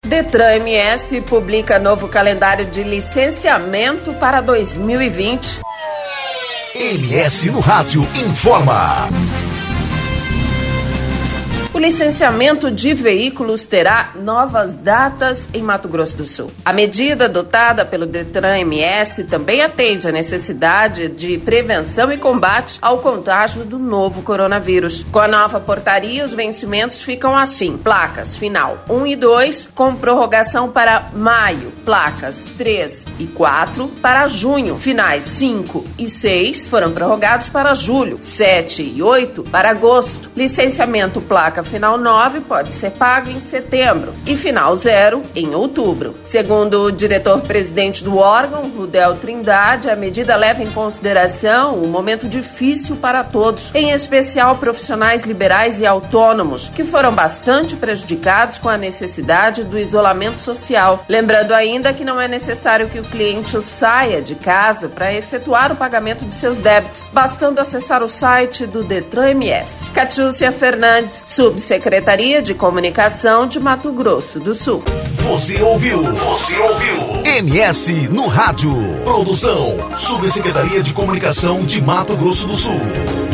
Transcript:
Detran MS publica novo calendário de licenciamento para 2020. MS no Rádio informa. O licenciamento de veículos terá novas datas em Mato Grosso do Sul. A medida adotada pelo Detran MS também atende à necessidade de prevenção e combate ao contágio do novo coronavírus. Com a nova portaria, os vencimentos ficam assim: placas final 1 e 2, com prorrogação para maio, placas 3 e 4 para junho, finais 5 e 6 foram prorrogados para julho, 7 e 8 para agosto. Licenciamento placa final 9 pode ser pago em setembro e final 0 em outubro. Segundo o diretor-presidente do órgão, Rudel Trindade, a medida leva em consideração um momento difícil para todos, em especial profissionais liberais e autônomos, que foram bastante prejudicados com a necessidade do isolamento social. Lembrando ainda que não é necessário que o cliente saia de casa para efetuar o pagamento de seus débitos, bastando acessar o site do Detran MS. Catiúcia Fernandes, Subsecretaria de Comunicação de Mato Grosso do Sul. Você ouviu MS no Rádio. Produção, Subsecretaria de Comunicação de Mato Grosso do Sul.